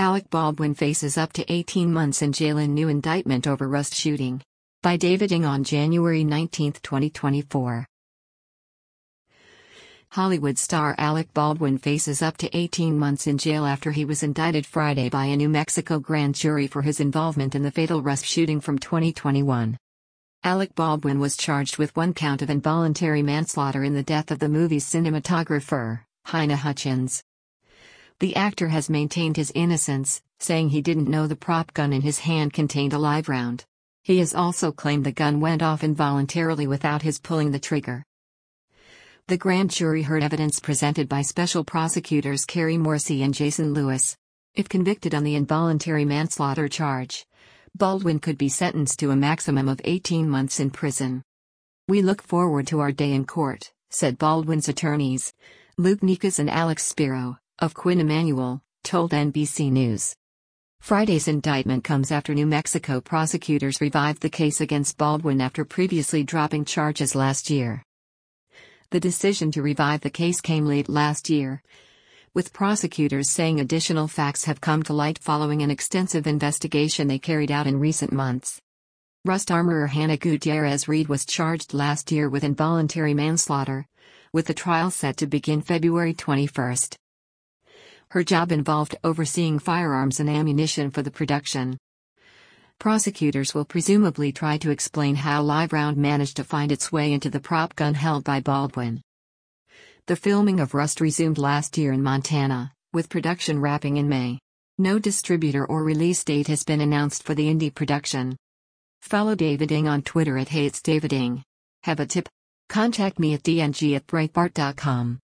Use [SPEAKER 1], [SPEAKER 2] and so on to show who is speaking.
[SPEAKER 1] Alec Baldwin faces up to 18 months in jail in new indictment over Rust shooting. By David Ng on January 19, 2024. Hollywood star Alec Baldwin faces up to 18 months in jail after he was indicted Friday by a New Mexico grand jury for his involvement in the fatal Rust shooting from 2021. Alec Baldwin was charged with one count of involuntary manslaughter in the death of the movie's cinematographer, Halyna Hutchins. The actor has maintained his innocence, saying he didn't know the prop gun in his hand contained a live round. He has also claimed the gun went off involuntarily without his pulling the trigger. The grand jury heard evidence presented by special prosecutors Carrie Morrissey and Jason Lewis. If convicted on the involuntary manslaughter charge, Baldwin could be sentenced to a maximum of 18 months in prison. "We look forward to our day in court," said Baldwin's attorneys, Luke Nikas and Alex Spiro, of Quinn Emanuel, told NBC News. Friday's indictment comes after New Mexico prosecutors revived the case against Baldwin after previously dropping charges last year. The decision to revive the case came late last year, with prosecutors saying additional facts have come to light following an extensive investigation they carried out in recent months. Rust armorer Hannah Gutierrez Reed was charged last year with involuntary manslaughter, with the trial set to begin February 21. Her job involved overseeing firearms and ammunition for the production. Prosecutors will presumably try to explain how live round managed to find its way into the prop gun held by Baldwin. The filming of Rust resumed last year in Montana, with production wrapping in May. No distributor or release date has been announced for the indie production. Follow David Ng on Twitter at @HeyIt'sDavidNg. Have a tip? Contact me at dng@breitbart.com.